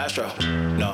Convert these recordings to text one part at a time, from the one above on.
Castro, no.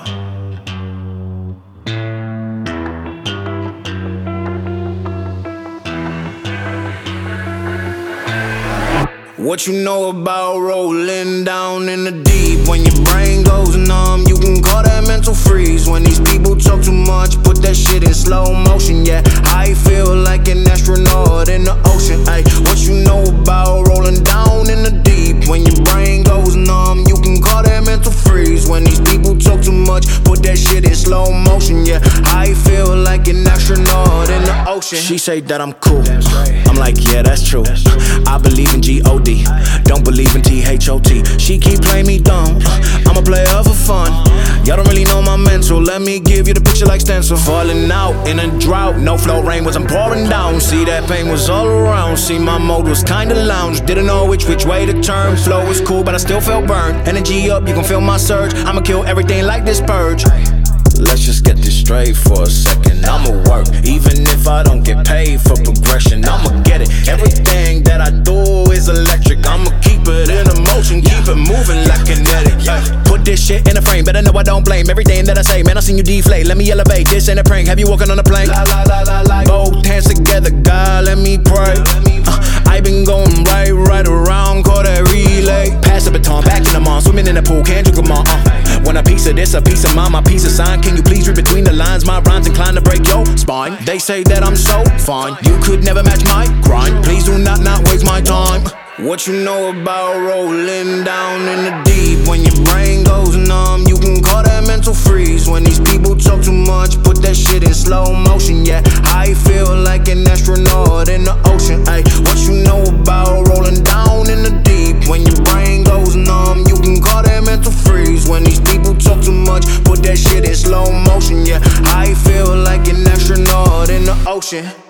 What you know about rolling down in the deep? When your brain goes numb, you can call that mental freeze. When these people talk too much, put that shit in slow motion. Yeah, I feel like an astronaut in the ocean. Ay, what you know about rolling down in the deep? When your brain goes numb, you can call that mental freeze. When these people talk too much, put that shit in slow motion. Yeah, I feel like an astronaut in the ocean. She say that I'm cool, I'm like, yeah, that's true. I believe in G-O-D, don't believe in T-H-O-T. She keep playing me dumb, I'm a player for fun. Y'all don't really know my mental, let me give you the picture like stencil. Falling out in a drought, no flow, rain wasn't pouring down. See, that pain was all around, see, my mode was kinda lounge. Didn't know which way to turn, flow was cool but I still felt burned. Energy up, you can feel my surge, I'ma kill everything like this purge. Let's just get this straight for a second. I'ma work, even if I don't get paid for progression. I'ma get it, everything that I do is electric. I'ma keep it in motion, keep it moving like kinetic. Put this shit in a frame, better know I don't blame everything that I say. Man, I seen you deflate, let me elevate, this ain't a prank. Have you walking on a plane? Both hands together, God, let me pray. I been going right around, call that relay. Pass the baton, back in the mall, swimming in the pool, can't drink them all. Want a piece of this, a piece of mine, my piece of sign. Can you please read between the lines? My rhymes inclined to break your spine. They say that I'm so fine, you could never match my grind. Please do not waste my time. What you know about rolling down in the deep? When your brain goes numb, you can call that mental freeze. When these people talk too much, put that shit in slow motion. Yeah, I feel like an astronaut in the ocean. Ay, what you know about rolling down in the deep? When your brain goes numb, you can call that mental freeze. When these people talk too much, put that shit in slow motion. Yeah, I feel like an astronaut in the ocean.